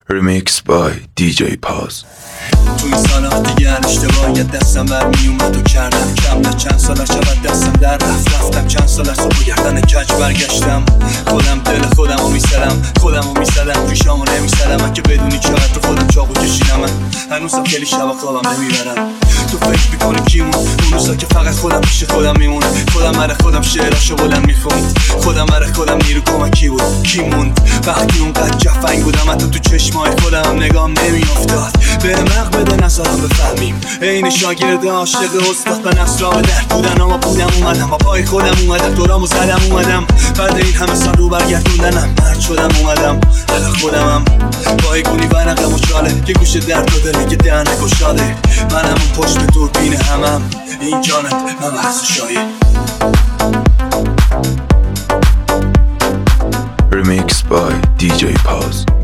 Remix by DJ Paz. تو این سالها دیگه اشتباهیت دستم برمی اومد و کردم کم نه چند سال شود دستم در رفتم چند سال از صبح گردن کج برگشتم خودم دل خودم رو میسرم خودم رو میسرم ریشامو نمیسرم اگه بدونی چقدر رو خودم چاقو کشیدم هنوزم خیلی شبا خوابم نمیبرم تو فکر میکنی کیمون اون روزا که فقط خودم پیش خودم میمونه خودم برای خودم شعراشو بلند میخوند خودم برای خودم نیرو کمکی بود کی موند وقتی اونقدر جفنگ بودم حتی تو چشمای خودم نگام نمیافتاد به مغ بده نظرم بفهمیم عین شاگرد عاشق استاد به نصرام در بودن اما بودم اومدم با پای خودم اومدم دورامو زدم اومدم بعد این همه سال رو برگردوندنم مرد شدم اومدم الان خودمم پایگونی ورقم و چاله که گوش درد و دلی که دهنه گشاده منم اون پشت دوربین همم این جانت من بحث شایه Remix by DJ Paz.